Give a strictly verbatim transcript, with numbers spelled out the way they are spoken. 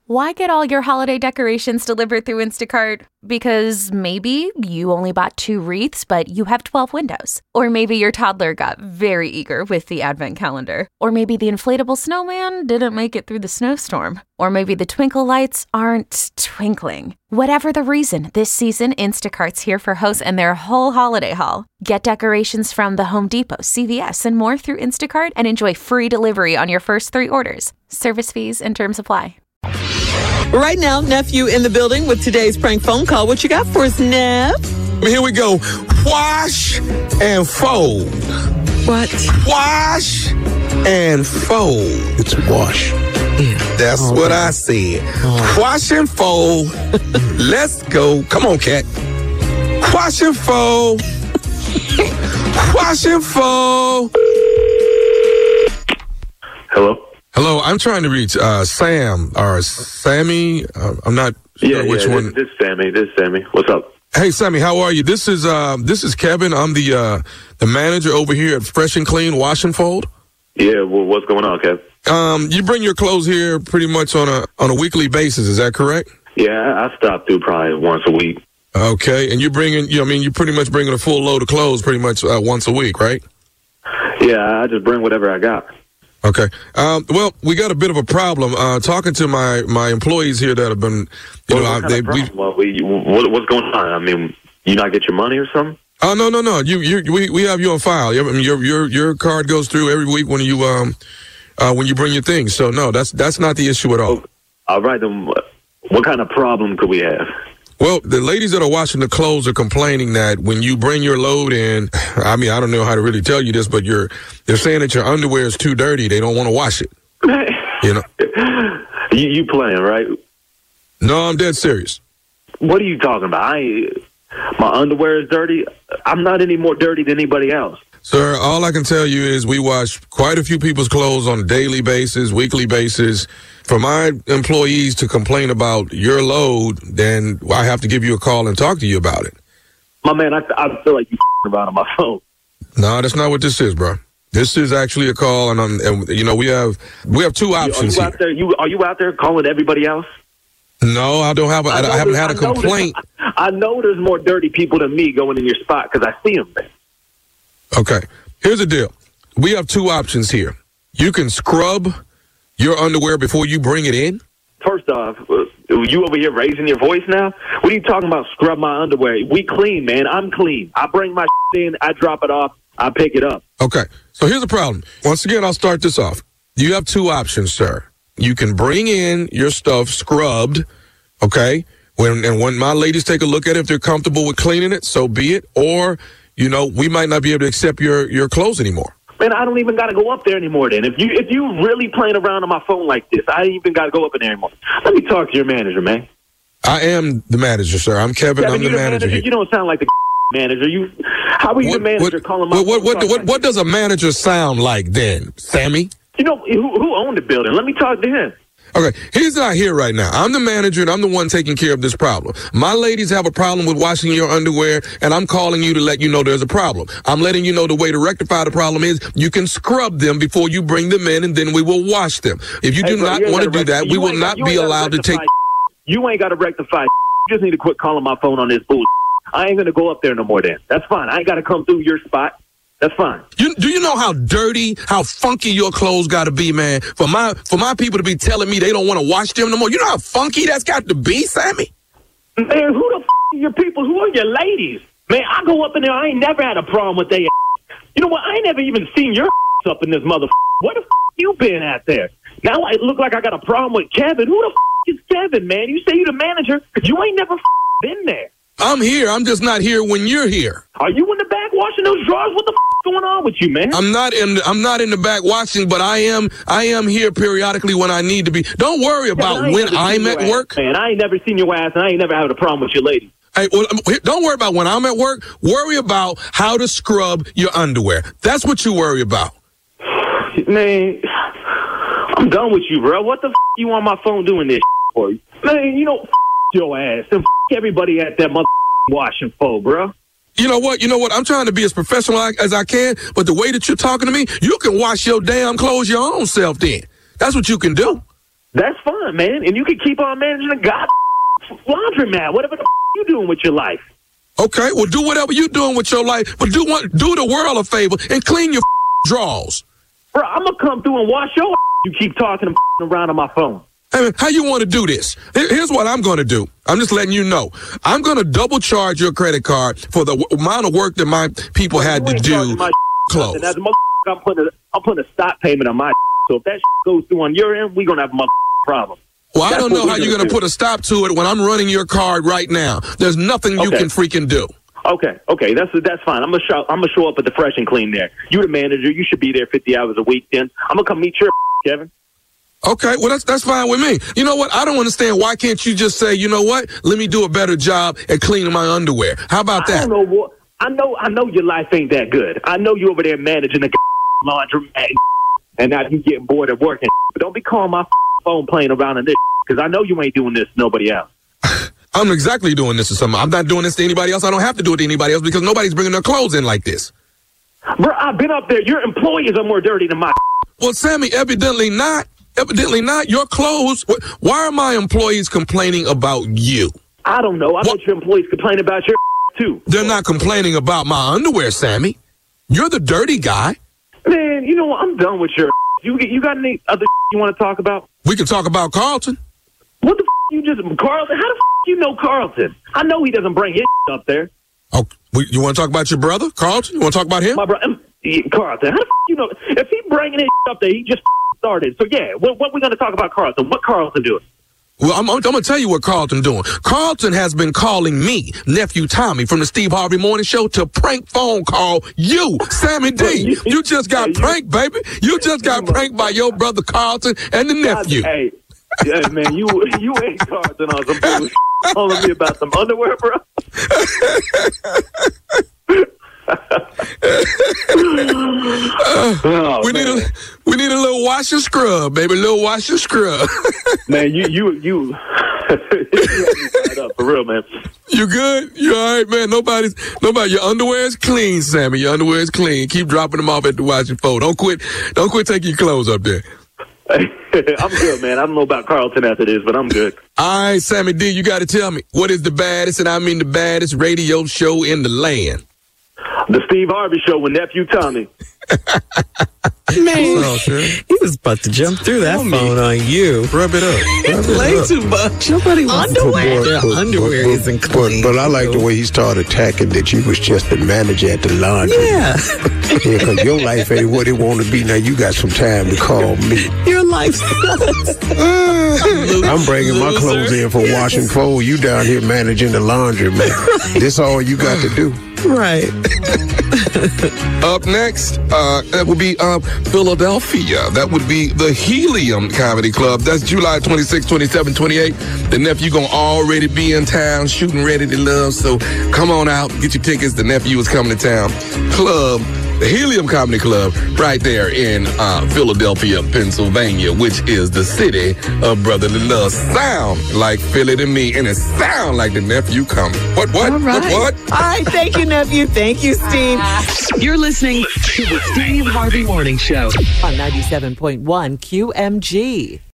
Why get all your holiday decorations delivered through Instacart? Because maybe you only bought two wreaths, but you have twelve windows. Or maybe your toddler got very eager with the advent calendar. Or maybe the inflatable snowman didn't make it through the snowstorm. Or maybe the twinkle lights aren't twinkling. Whatever the reason, this season, Instacart's here for hosts and their whole holiday haul. Get decorations from the Home Depot, C V S, and more through Instacart and enjoy free delivery on your first three orders. Service fees and terms apply. Right now, nephew in the building with today's prank phone call. What you got for us, Nev? Here we go. Wash and fold. What? Wash and fold. It's wash. Yeah. That's Oh, what man. I said. Oh. Wash and fold. Let's go. Come on, cat. Wash and fold. Wash and fold. Hello? Hello, I'm trying to reach uh, Sam or Sammy. Uh, I'm not sure Yeah, which yeah, one. This, this is Sammy. This is Sammy. What's up? Hey, Sammy, how are you? This is uh, this is Kevin. I'm the uh, the manager over here at Fresh and Clean Wash and Fold. Yeah, well, what's going on, Kev? Um, you bring your clothes here pretty much on a on a weekly basis. Is that correct? Yeah, I, I stop through probably once a week. Okay, and you're bringing. You know, I mean, you're pretty much bringing a full load of clothes pretty much uh, once a week, right? Yeah, I just bring whatever I got. Okay. Um, well, we got a bit of a problem. Uh, talking to my, my employees here that have been, you What, know, what I, kind they. of We, problem? Well, we, what, what's going on? I mean, you not get your money or something? oh no, no, no. You, you, we, we have you on file. I mean, your, your, your card goes through every week when you, um, uh, when you bring your things. So no, that's that's not the issue at all. Oh, all right, then what, what kind of problem could we have? Well, the ladies that are washing the clothes are complaining that when you bring your load in, I mean, I don't know how to really tell you this, but you're, they're saying that your underwear is too dirty. They don't want to wash it. You know? you, you playing, right? No, I'm dead serious. What are you talking about? I ain't- my underwear is dirty. I'm not any more dirty than anybody else. Sir, all I can tell you is we wash quite a few people's clothes on a daily basis, weekly basis. For my employees to complain about your load, then I have to give you a call and talk to you about it. My man, I, I feel like you about on my phone. No, that's not what this is, bro. This is actually a call, and, I'm, and you know we have we have two You- options are you here. out there? You are you out there calling everybody else? No, I don't have. A, I, know I haven't there's- had a I know complaint. there's- I know there's more dirty people than me going in your spot because I see them. Okay, here's the deal. We have two options here. You can scrub your underwear before you bring it in. First off, uh, you over here raising your voice now? What are you talking about? Scrub my underwear? We clean, man. I'm clean. I bring my in, I drop it off, I pick it up. Okay, so here's the problem. Once again, I'll start this off. You have two options, sir. You can bring in your stuff scrubbed, okay? When and when my ladies take a look at it, if they're comfortable with cleaning it, so be it. Or, you know, we might not be able to accept your, your clothes anymore. Man, I don't even got to go up there anymore. Then, if you if you really playing around on my phone like this, I ain't even got to go up in there anymore. Let me talk to your manager, man. I am the manager, sir. I'm Kevin. Kevin, I'm you the manager here. You don't sound like the manager. You, how are you the manager what, calling my? what, what, what, phone? what, what does a manager sound like then, Sammy? You know who, who owned the building? Let me talk to him. Okay, here's not here right now. I'm the manager, and I'm the one taking care of this problem. My ladies have a problem with washing your underwear, and I'm calling you to let you know there's a problem. I'm letting you know the way to rectify the problem is you can scrub them before you bring them in, and then we will wash them. If you Hey, do bro, not you ain't want to gotta do that, rectify- we you will ain't not got- you be ain't gotta allowed to take... rectify- You ain't got to rectify. You just need to quit calling my phone on this bull. I ain't going to go up there no more then. That's fine. I ain't got to come through your spot. That's fine. You, do you know how dirty, how funky your clothes got to be, man? For my for my people to be telling me they don't want to wash them no more. You know how funky that's got to be, Sammy? Man, who the f*** are your people? Who are your ladies? Man, I go up in there. I ain't never had a problem with they. You know what? I ain't never even seen your up in this mother. Where the f*** you been at there? Now I look like I got a problem with Kevin. Who the f*** is Kevin, man? You say you the manager. You ain't never f*** been there. I'm here. I'm just not here when you're here. Are you in the back washing those drawers? What the f*** going on with you, man? I'm not in. I'm not in the back watching, but I am. I am here periodically when I need to be. Don't worry about Kevin, I ain't when never I'm seen at your ass, work. man. I ain't never seen your ass, and I ain't never had a problem with your lady. Hey, well, don't worry about when I'm at work. Worry about how to scrub your underwear. That's what you worry about. Man, I'm done with you, bro. What the f*** you on my phone doing this for? Man, you know, f*** your ass and f*** everybody at that mother washing for, bro. You know what? You know what? I'm trying to be as professional as I can, but the way that you're talking to me, you can wash your damn clothes your own self then. That's what you can do. That's fine, man. And you can keep on managing the god laundromat, whatever the you doing with your life. Okay, well, do whatever you're doing with your life, but do one, do the world a favor and clean your drawers. Bro, I'm going to come through and wash your you keep talking and around on my phone. Hey, how you want to do this? Here's what I'm going to do. I'm just letting you know. I'm going to double charge your credit card for the w- amount of work that my people had to do. Close. And as a I'm putting a, I'm putting a stop payment on my so if that goes through on your end, we're going to have a problem. Well, I That's don't know how you're going to do. put a stop to it when I'm running your card right now. There's nothing you Okay. can freaking do. Okay, okay, that's that's fine. I'm gonna show I'm gonna show up at the Fresh and Clean there. You're the manager. You should be there fifty hours a week. Then I'm gonna come meet your Kevin. Okay, well, that's that's fine with me. You know what? I don't understand. Why can't you just say, you know what? Let me do a better job at cleaning my underwear. How about I that? don't know what. I know. I know your life ain't that good. I know you over there managing the laundromat, and now you getting bored of working. But don't be calling my phone playing around in this because I know you ain't doing this to nobody else. I'm exactly doing this to someone. I'm not doing this to anybody else. I don't have to do it to anybody else because nobody's bringing their clothes in like this. Bro, I've been up there. Your employees are more dirty than my. Well, Sammy, evidently not. Evidently not. Your clothes. wh- Why are my employees complaining about you? I don't know. I What? bet your employees complain about your too. They're not complaining about my underwear, Sammy. You're the dirty guy. Man, you know what? I'm done with your. You you got any other you want to talk about? We can talk about Carlton. What the f- you just Carlton? How the f- you know Carlton? I know he doesn't bring his up there. Oh, we- you want to talk about your brother, Carlton? You want to talk about him? My brother, Carlton. How the f- you know? If he bringing his up there, he just f- started. So yeah, what, what we gonna talk about Carlton? What Carlton doing? Well, I'm, I'm going to tell you what Carlton doing. Carlton has been calling me, nephew Tommy, from the Steve Harvey Morning Show to prank phone call you, Sammy D. You just got pranked, baby. You just got pranked by your brother Carlton and the nephew. Hey, hey man, you you ain't Carlton on some bullshit. Calling me about some underwear, bro. Oh, we need man. a we need a little wash and scrub, baby. A little wash and scrub. Man, you you you, you had me fired up, for real, man. You good? You all right, man? Nobody's nobody. Your underwear is clean, Sammy. Your underwear is clean. Keep dropping them off at the washing floor. Don't quit. Don't quit taking your clothes up there. I'm good, man. I don't know about Carlton after this, but I'm good. All right, Sammy D. You got to tell me what is the baddest, and I mean the baddest radio show in the land. The Steve Harvey Show with nephew Tommy. Man, Oh, sure. he was about to jump through that phone on you. Rub it up. Rub it Play up. too much. Nobody wants underwear. Their underwear but, isn't but, clean. but I like the way he started attacking that you was just the manager at the laundry. Yeah, Yeah, because your life ain't what it want to be. Now you got some time to call me. your life sucks. I'm bringing my clothes in for washing fold. You down here managing the laundry, man. This all you got to do. Right. Up next, uh, that would be uh, Philadelphia. That would be the Helium Comedy Club. That's July twenty-sixth, twenty-seventh, twenty-eighth. The nephew gonna already be in town, shooting ready to love. So come on out, get your tickets. The nephew is coming to town. Club, the Helium Comedy Club, right there in uh, Philadelphia, Pennsylvania, which is the city of brotherly love. Sound like Philly to me, and it sound like the nephew coming. What? What? All right. What? What? All right. Thank you, nephew. Thank you, Steve. You're listening to the Steve Harvey Morning Show On ninety-seven point one Q M G.